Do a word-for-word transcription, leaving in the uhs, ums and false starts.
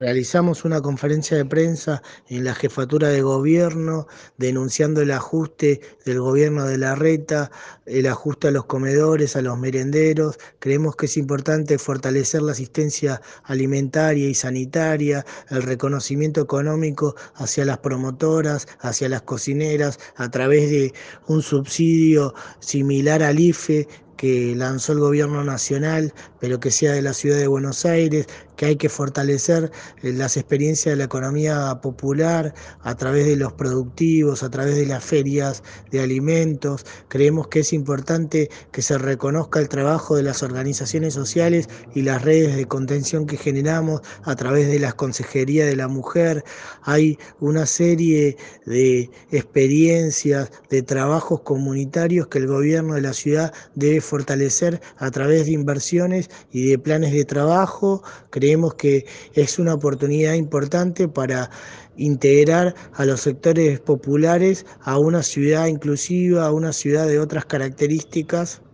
Realizamos una conferencia de prensa en la jefatura de gobierno denunciando el ajuste del gobierno de Larreta, el ajuste a los comedores, a los merenderos. Creemos que es importante fortalecer la asistencia alimentaria y sanitaria, el reconocimiento económico hacia las promotoras, hacia las cocineras, a través de un subsidio similar al I F E que lanzó el gobierno nacional, pero que sea de la ciudad de Buenos Aires, que hay que fortalecer eh, las experiencias de la economía popular a través de los productivos, a través de las ferias de alimentos. Creemos que es importante que se reconozca el trabajo de las organizaciones sociales y las redes de contención que generamos a través de las consejerías de la mujer. Hay una serie de experiencias, de trabajos comunitarios que el gobierno de la ciudad debe fortalecer a través de inversiones y de planes de trabajo. Creemos que es una oportunidad importante para integrar a los sectores populares a una ciudad inclusiva, a una ciudad de otras características.